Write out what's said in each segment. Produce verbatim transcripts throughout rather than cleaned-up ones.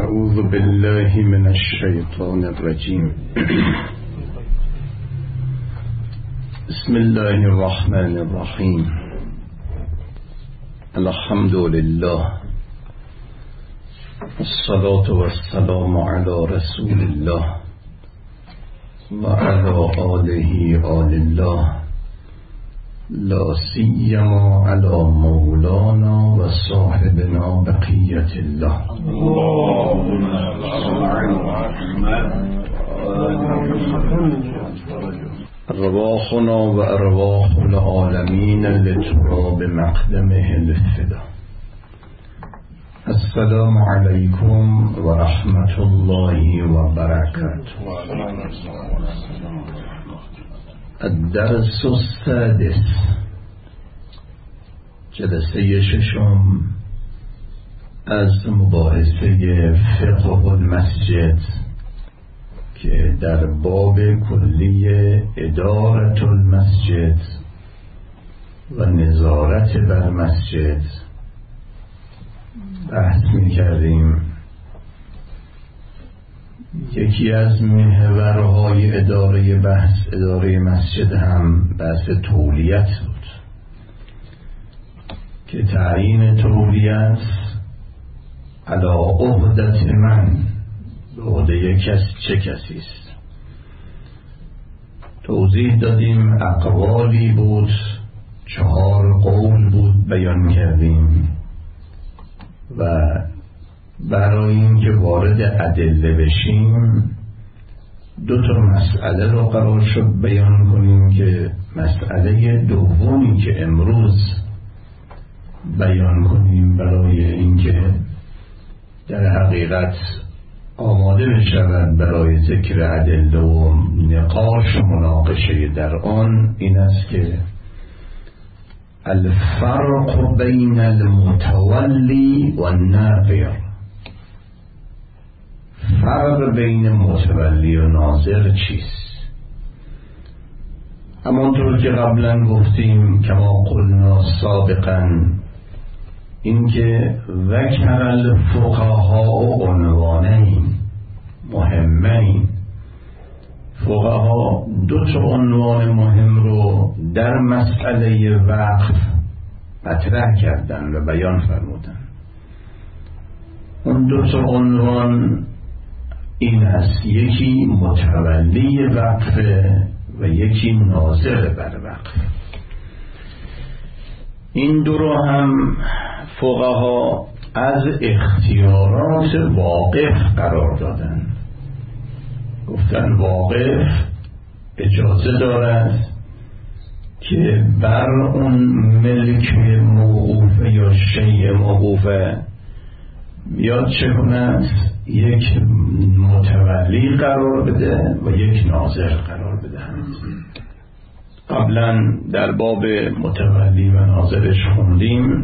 أعوذ بالله من الشيطان الرجيم. بسم الله الرحمن الرحيم. الحمد لله والصلاة والسلام على رسول الله وعلى آله آل الله، لا سيما على مولانا وصاحبنا بقية الله. اللهم صل أرواحنا وأرواح العالمين لتراب مقدمه الفدا. السلام عليكم ورحمة الله وبركاته. الدرس السادس، جلسه ششم از مباحثه فقه المسجد که در باب کلی ادارة المسجد و نظارت بر مسجد بحث می کردیم. یکی از محورهای اداره بحث اداره مسجد هم بحث تولیت بود که تعیین تولیت علی عهدت من، به عهده کس چه کسی است. توضیح دادیم، اقوالی بود، چهار قول بود بیان کردیم و برای اینکه وارد ادله بشیم دو تا مسئله رو قرار شد بیان کنیم که مسئله دومی که امروز بیان کنیم برای اینکه در حقیقت آماده بشود برای ذکر ادله و نقاش و مناقشه در آن، این است که الفرق بین المتولی و الناظر، فرق بین متولی و ناظر چیست؟ همانطور که قبلا گفتیم، کما قلنا سابقا، اینکه ذکر الفقهاء عنوانین مهمین، فقها دو تا عنوان مهم رو در مسئله وقف مطرح کردن و بیان فرمودن. اون دو تا عنوان این است، یکی متولی وقف و یکی ناظر بر وقف. این دو رو هم فقها از اختیارات واقف قرار دادن. گفتن واقف اجازه دارد که بر اون ملک موقوفه یا شیء موقوفه بیاد چه کند؟ یک متولی قرار بده و یک ناظر قرار بده. قبلا در باب متولی و ناظرش خوندیم،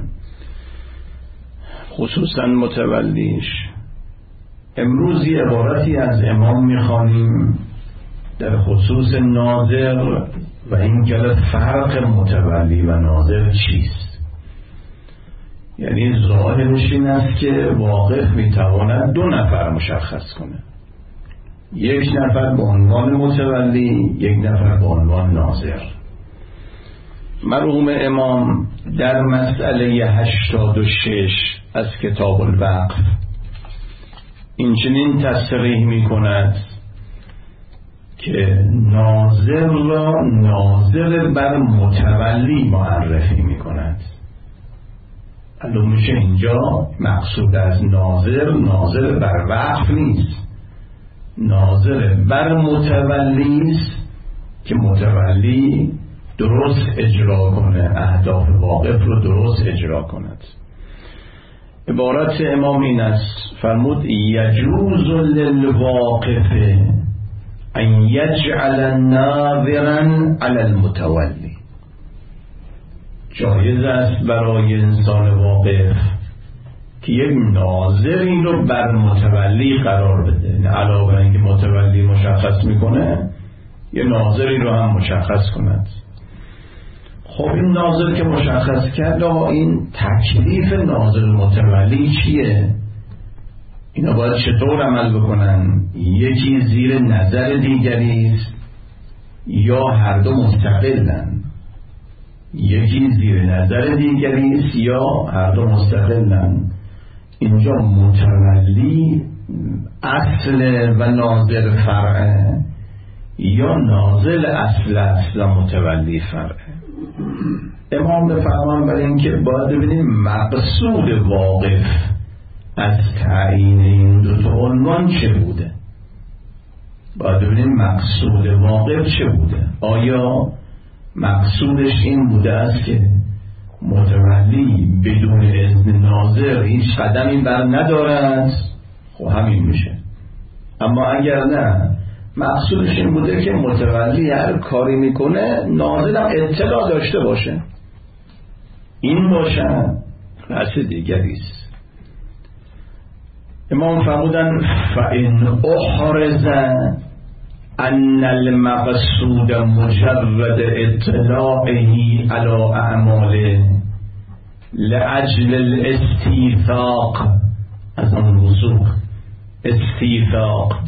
خصوصا متولیش. امروز یه عبارتی از امام میخوانیم در خصوص ناظر و این که فرق متولی و ناظر چیست. یعنی ظاهرش این است که واقف میتواند دو نفر مشخص کنه، یک نفر به عنوان متولی، یک نفر به عنوان ناظر. مرحوم امام در مسئله هشتاد و شش از کتاب الوقف اینچنین تصریح می کند که ناظر را ناظر بر متولی معرفی می کند. الان میشه اینجا مقصود از ناظر ناظر بر وقف نیست، ناظر بر متولی است که متولی درست اجرا کنه، اهداف واقف رو درست اجرا کند. عبارت امام این است، فرمود یجوز للواقف ان یجعل ناظرا علی المتولی. جایز است برای انسان واقف که یک ناظری رو بر متولی قرار بده، علاوه بر اینکه متولی مشخص میکنه یه ناظری رو هم مشخص کند. خب این ناظر که مشخص کرد، این تکلیف ناظر متولی چیه؟ اینا باید چطور عمل بکنن؟ یکی زیر نظر دیگری است یا هر دو مستقلن؟ یکی زیر نظر دیگری است یا هر دو مستقلن. اینجا متولی اصل و ناظر فرعه یا نازل اصل اصل و متولی فرعه. امام بفرمان برای اینکه باید ببینیم مقصود واقف از تعیین این دو تا عنوان چه بوده. باید ببینیم مقصود واقف چه بوده. آیا مقصودش این بوده است که متولی بدون اذن ناظر هیچ قدمی بر ندارد؟ خب همین میشه. اما اگر نه مقصودش این بوده که متولی هر کاری میکنه ناظر هم اطلاع داشته باشه، این باشه بحث دیگری است. امام فرمودن فإن احرز ان المقصود مجرد اطلاعه على اعماله لأجل الاستیثاق از آن وثوق استیثاق.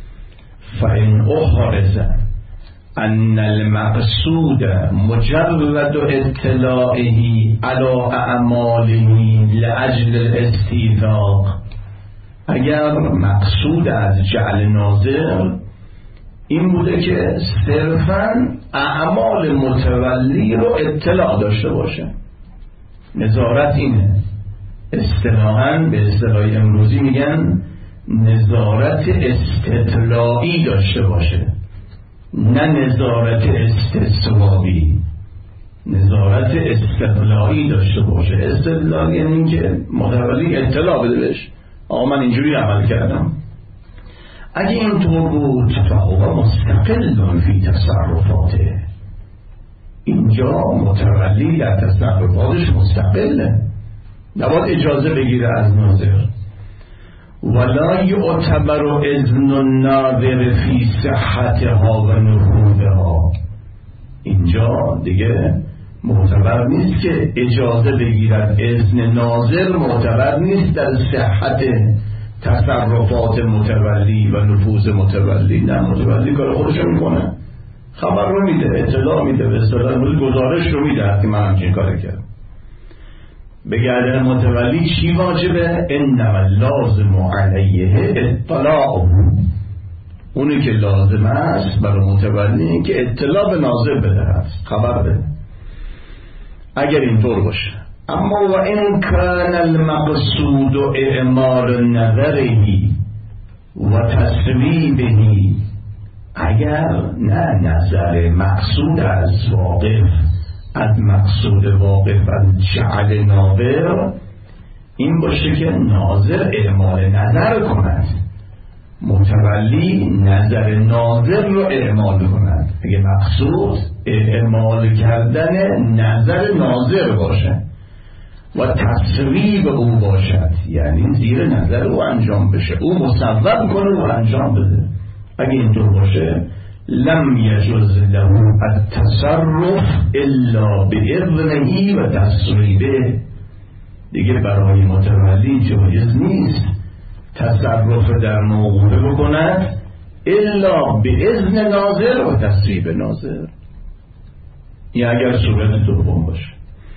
فإن احرز ان المقصود مجرد اطلاعه على اعماله لأجل الاستیثاق، اگر مقصود از جعل ناظر این بوده که صرفاً اعمال متولی رو اطلاع داشته باشه، نظارت اینه. اصطلاحاً به اصطلاح امروزی میگن نظارت استطلاعی داشته باشه، نه نظارت استصوابی. نظارت استطلاعی داشته باشه. استطلاع یعنی اینکه متولی اطلاع بده بهش آقا من اینجوری عمل کردم. اگه اینطور بود فهو مستقل فی تصرفاته، اینجا متولی در تصرفاتش مستقله، نباید اجازه بگیره از ناظر. ولا یعتبر اذن الناظر فی صحتها و نفوذها، اینجا دیگه معتبر نیست که اجازه بگیرد. اذن ناظر معتبر نیست در صحت تصرفات متولی و نفوذ متولی. نه، متولی کار خودشو میکنه، خبر رو میده، اطلاع میده، به اصطلاح گزارش رو میده که من همچین کار کردم. به گردن متولی چی واجبه؟ انما لازم علیه اطلاع، اونی که لازم است برای متولی که اطلاع به ناظر بده، خبر بده. اگر اینطور باشه. اما و این کان المقصود اعمال نظره و تصویبه، اگر نه نظر مقصود از واقف از مقصود واقف از جعل ناظر این باشه که ناظر اعمال نظر کند، متولی نظر ناظر رو اعمال کند. اگه مقصود اعمال کردن نظر ناظر باشه و تصویب او باشد، یعنی زیر نظر او انجام بشه، او مصوب کنه و انجام بده. اگه اینطور باشه لم یجوز له التصرف الا باذنه و تصویبه، دیگه برای متولی جایز نیست تصرف در موقوفه بکند الا باذن ناظر و تصویب ناظر، این اگر صورت دوم باشه.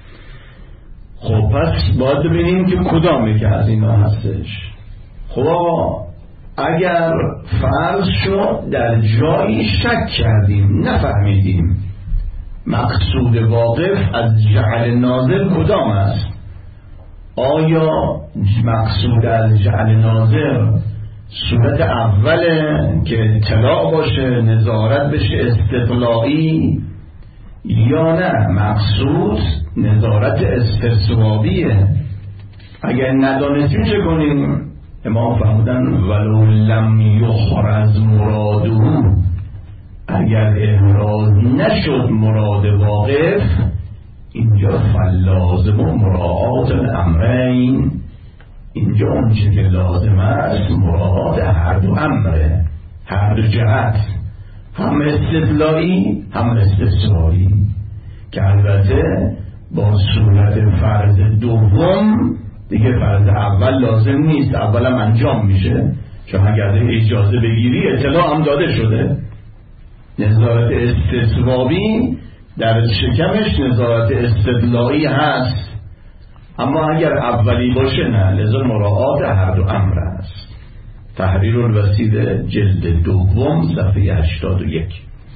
خب پس باید ببینیم که کدامی که از اینا هستش. خب اگر فرض شد در جایی شک کردیم نفهمیدیم مقصود واقف از جعل ناظر کدام است، آیا مقصود از جعل ناظر صورت اوله که اطلاع باشه، نظارت بشه، استطلاعی، یا نه مقصود نظارت استصوابیه؟ اگر ندانستیم چه کنیم؟ امام فرمودن ولو لم یحرز مراده، اگر احراز نشد مراد واقف، اینجا فلازم و مراعات الامرین، اینجا اونچه که لازم است مراعات هر دو امره، هر دو جهت، هم استدلالی هم استفساری، که البته با صورت فرض دوم دیگه فرض اول لازم نیست، اولم انجام میشه، چون اگر اجازه بگیری اطلاع هم داده شده. نظارت استصوابی در شکمش نظارت استدلالی هست، اما اگر اولی باشه نه، لذا مراعات هر دو امر است. تحریر الوسیله جلد دوم صفحه هشتاد و یک.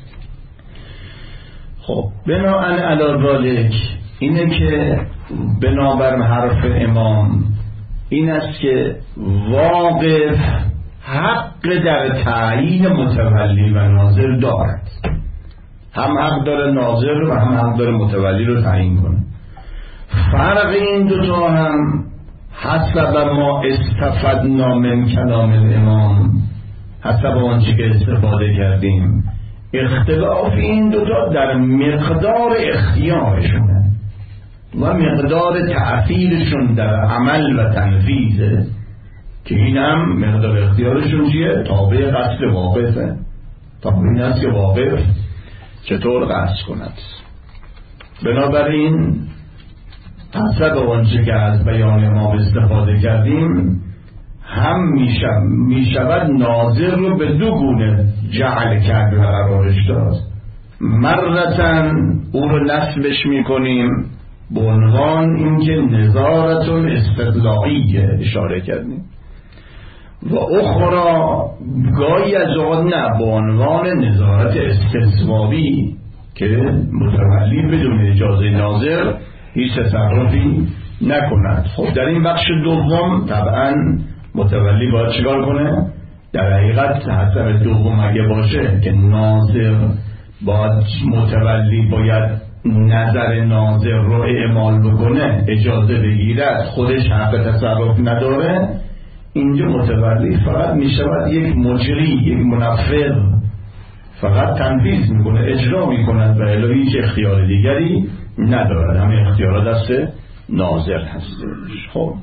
خب بناءً علی ذالک، اینه که بنابر حرف امام این است که واقف حق در تعیین متولی و ناظر دارد، هم حق داره ناظر و هم حق داره متولی رو تعیین کنه. فرق این دوتا هم حسب ما استفدنا من کلام الامام، حسب آنچه که استفاده کردیم، اختلاف این دوتا در مقدار اختیارشونه و مقدار تأثیرشون در عمل و تنفیذه، که این هم مقدار اختیارشون چیه؟ تابع قصد واقفه. تا این است که واقف چطور قصد کند. بنابراین حسب آنچه که از بیان ما استفاده کردیم، هم می شود ناظر رو به دو گونه جعل کرد و قرارش داد. مرتن او رو نسبش می کنیم به عنوان اینکه نظارت استدلالیه اشاره کردیم، و اخرى گاهی از اوقات نه، به عنوان نظارت استصوابی که متولی بدون اجازه ناظر هیچ تصرفی نکند. خب در این بخش دوم طبعا متولی باید چیکار کنه؟ در حقیقت حسب دوم اگه باشه که ناظر باید متولی باید نظر ناظر رو اعمال بکنه، اجازه بگیرد، خودش حق تصرف نداره، اینجا متولی فقط میشود یک مجری، یک منفذ، فقط تنفیذ میکنه، اجرا میکنه و الا هیچ اختیار دیگری ندارد. همه اختیارات دست ناظر هست. خب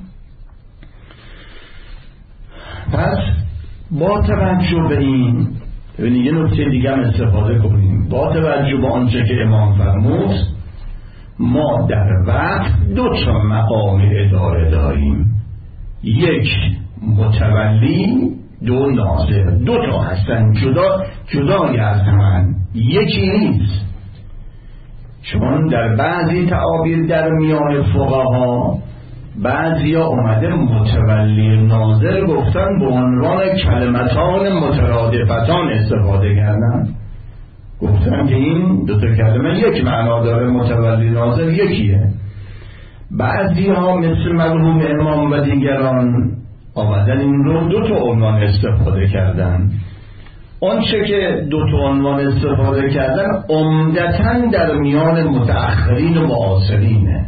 پس با توجه به این، ببینید یه نکته دیگه هم استفاده کنیم. با توجه به آنچه که امام فرمود، ما در وقت دو تا مقام اداره داریم، یک متولی، دو ناظر. دو تا هستن، جدا جدای از هم، یکی نیست. چون در بعضی تعابیر در میان فقها بعضی ها اومده متولی ناظر گفتن به عنوان کلمتان مترادفتان استفاده کردن، گفتن که این دو تا کلمه یک معنا داره، متولی ناظر یکیه. بعضی ها مثل مرحوم امام و دیگران آمدن این رو دو تا عنوان استفاده کردن. آنچه که دو تا عنوان استفاده کردن عمدتاً در میان متأخرین و معاصرینه.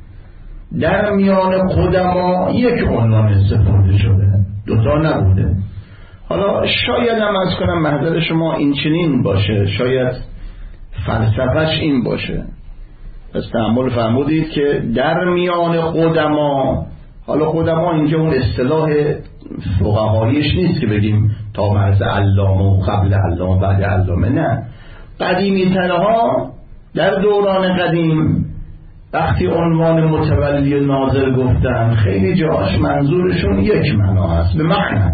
در میان قدما یک عنوان استفاده شده، دو تا نبوده. حالا شاید هم از کنم محضر شما این چنین باشه، شاید فلسفهش این باشه. پس تأمل فرمودید که در میان قدما، حالا قدما اینجا اون اصطلاح فقهاییش نیست که بگیم تا مرز علامه و قبل علامه بعد علامه، نه، قدیمی ترها در دوران قدیم وقتی عنوان متولی ناظر گفتن خیلی جاش منظورشون یک معنا هست، به معنی.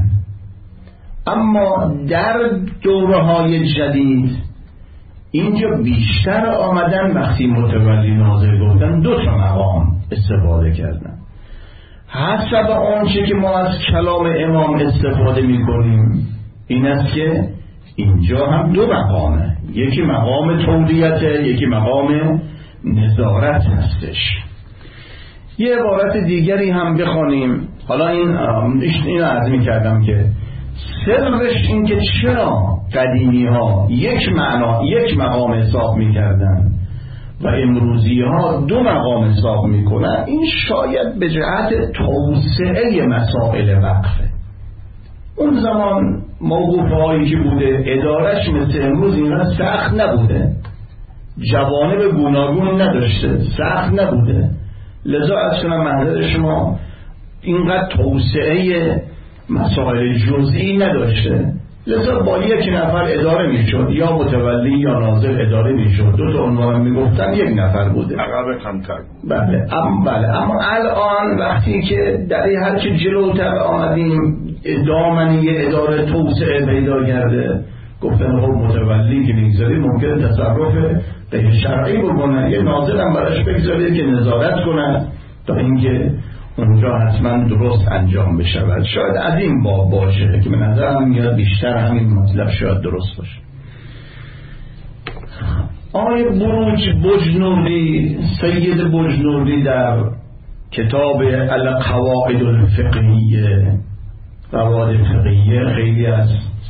اما در دوره‌های جدید اینجا بیشتر آمدن وقتی متولی ناظر گفتن دو تا مقام استفاده کردن. حسب آنچه که ما از کلام امام استفاده می کنیم این است که اینجا هم دو مقامه، یکی مقام تولیته، یکی مقام نظارت هستش. یه عبارت دیگری هم بخوانیم. حالا این این عرض می کردم که سرش این که چرا قدیمی ها یک معنا یک مقام حساب می کردن و امروزی ها دو مقام حساب می کنن، این شاید به جهت توسعه مسائل وقفه. اون زمان موقوفه هایی که بوده ادارش مثل امروز اینا سخت نبوده، جوانب گوناگون نداشته، سخت نبوده، لذا از کنم محضر شما اینقدر توسعه مسائل جزئی نداشته. لذا با یک نفر اداره میشد، یا متولی یا ناظر اداره میشد، دو تا عنوان میگفتن، یک نفر بوده، عقب کمتر. بله اما بله اما الان وقتی که در هر چه جلوتر آمدیم دامنه اداره توسعه پیدا کرده، گفتن خب متولی که میگذاری ممکن تصرف غیر شرعی بکنه، یه ناظر هم براش بگذاره که نظارت کنه تا اینکه اونجا حتما درست انجام بشود. شاید از این باب باشه که به نظرم میاد بیشتر همین مطلب شاید درست باشه. آقای بروج بجنوردی، سید بجنوردی در کتاب القواعد الفقهیه، قواعد فقهیه، خیلی از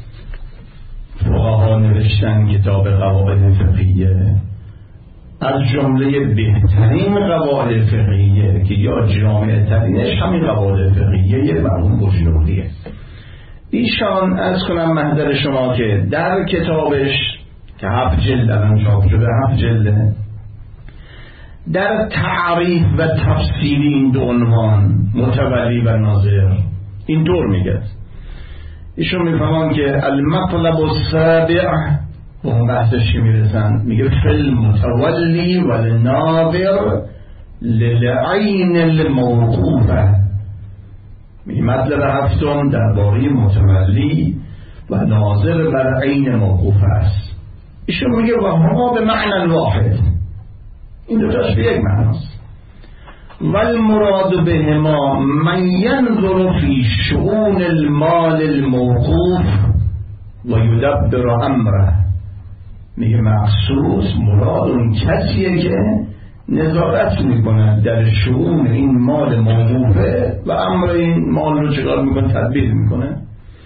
فقها نوشتن کتاب قواعد فقهیه، از جمله بهترین قواعد فقهیه که یا جامع ترینش همین قواعد فقهیه مرحوم بجنوردیه. ایشان از کنم محضر شما که در کتابش که هفت جلد الان چاپ شده، هفت جلده، در تعریف و تفسیر این دو عنوان متولی و ناظر اینطور میگه. ایشون میفهمن که المطلب السابع، به اون بحثش میرسن، میگه فل متولی و الناظر للعین الموقوفه. میگه مطلب هفتم درباره متولی و ناظر بر عین موقوفه است. ایشون میگه و هما به معنی واحد، این دوتاش به یک معناست. والمراد بهما من ينظر في شؤون المال الموقوف و یدبر امره. میگه مخصوص مراد اون کسیه که نظارت میکنه در شؤون این مال موقوفه و امر این مال رو چکار میکنه، تدبیر میکنه.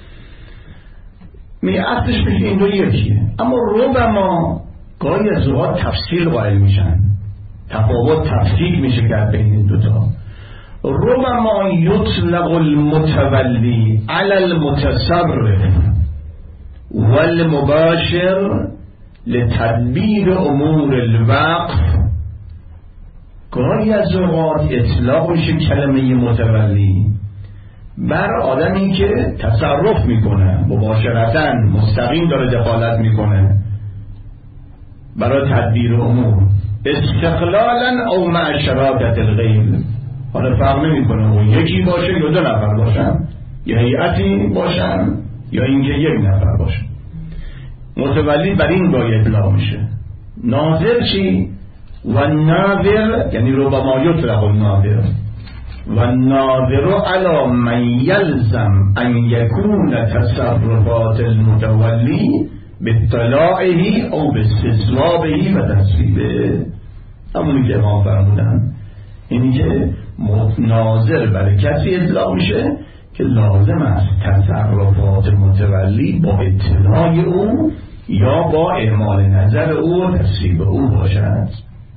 میگه اصلش میگه این دو یکیه، اما ربما گاهی از اوقات تفصیل قائل میشن، تفاوت تفصیل میشه کرد بین این دوتا. ربما یطلق المتولی علی المتصرف والمباشر لتدبیر امور الوقف. گاهی از اوقات اطلاق میشه کلمه متولی بر آدمی که تصرف میکنه، مباشرتاً مستقیم داره دخالت میکنه برای تدبیر امور، استقلالا او مع شراکت الغیر. حالا فرق نمیکنه اون یکی باشه یا دو نفر باشن، یا هیئتی باشن، یا اینکه یک نفر باشه. متولی بر این گاهی اطلاق میشه. ناظر چی؟ و ناظر یعنی ربما یطلق الناظر و ناظر علی من یلزم ان یکون تصرفات المتولی باطلاعه او باستصوابه و تصویبه. همونی که امام فرمودن، اینی که ناظر برای کسی اطلاع میشه که لازم است تصرفات متولی با اطلاع او یا با اعمال نظر او و تصویب او باشد.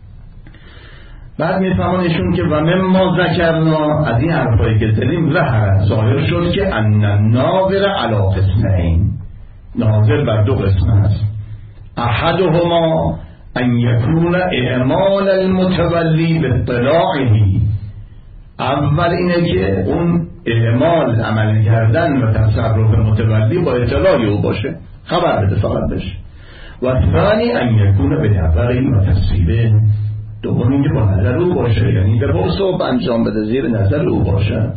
بعد میفهمانشون که و مما ذکرنا، از این حرفایی که زدیم ظهر ظاهر شد که ان الناظر علی قسمین، ناظر بر دو قسم است. احدهما ان یکون اعمال المتولی باطلاعه، اول اینه که اون اعمال عمل کردن و تصرف متولی با اطلاع او باشه، خبر بده فقط بشه. و ثانی ان یکون به نظر و تصویبه، دوم اینکه با نظر او باشه، یعنی به حساب انجام بده، زیر نظر او باشه.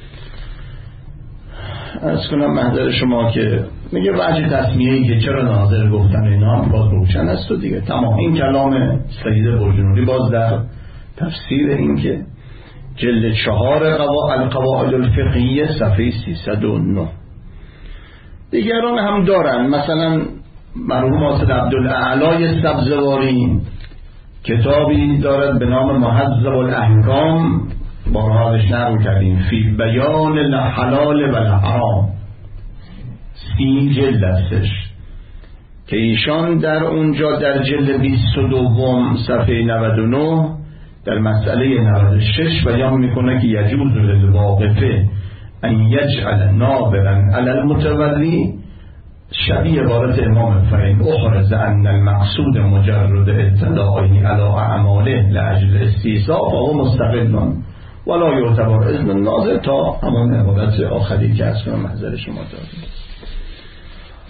از کنم محضر شما که میگه وجه تصمیه‌ای که چرا ناظر گفتن اینا هم باز روشن است و دیگه تمام. این کلام سید بجنوردی باز در تفسیر این که جلد چهار القواعد الفقهیه صفحه سیصد و نه. دیگران هم دارن، مثلا مرحوم حافظ عبدالاعلی سبزواری کتابی دارد به نام مهذب الاحکام، بارها ازش نقل کردیم، فی بیان الحلال و الحرام، سی جلد هستش که ایشان در اونجا در جلد بیست و دو صفحه نود و نه در مسئله نود و شش بیان میکنه که یجوز للواقفه ان یجعل ناظرا علی المتولی، شبیه عبارت امام فین اخرز ان المقصود مجرد اطلاعی علی اعماله لاجل استیصاف و مستقلان ولا یعتبر اذن ناظر، تا همون عبارت آخری که از کنم محضر شما داریم.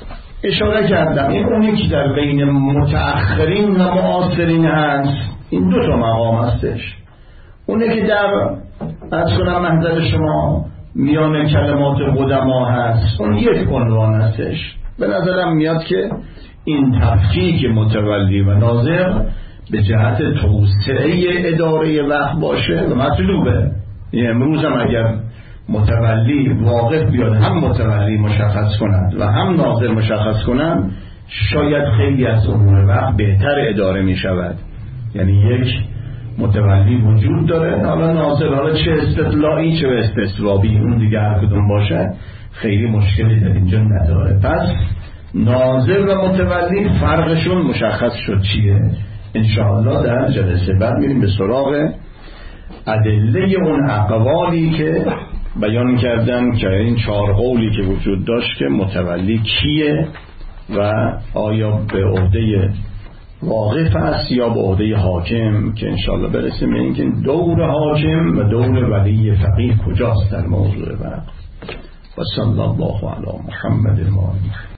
اشاره کردم این اونی که در بین متأخرین و معاصرین هست، این دو تا مقام هستش. اونی که در از کنم محضر شما میان کلمات قدما هست، اون یک عنوان هستش. به نظرم میاد که این تفکیک متولی و ناظر به جهت توسعه اداره وقت باشه و مطلوبه. این امروز هم اگر متولی واقف بیاد هم متولی مشخص کند و هم ناظر مشخص کند، شاید خیلی از امور وقت بهتر اداره می شود. یعنی یک متولی وجود داره، حالا ناظر، حالا چه استطلاعی چه استثوابی، اون دیگه هر کدوم باشه خیلی مشکلی در اینجا نداره. پس ناظر و متولی فرقشون مشخص شد چیه. انشاءالله در جلسه بعد میریم به سراغ ادله اون اقوالی که بیان کردن که این چهار قولی که وجود داشت که متولی کیه و آیا به عهده واقف است یا به عهده حاکم، که انشاءالله برسیم این که دور حاکم و دور ولی فقیه کجاست در موضوع وقت. و صلی الله علی محمد المانی.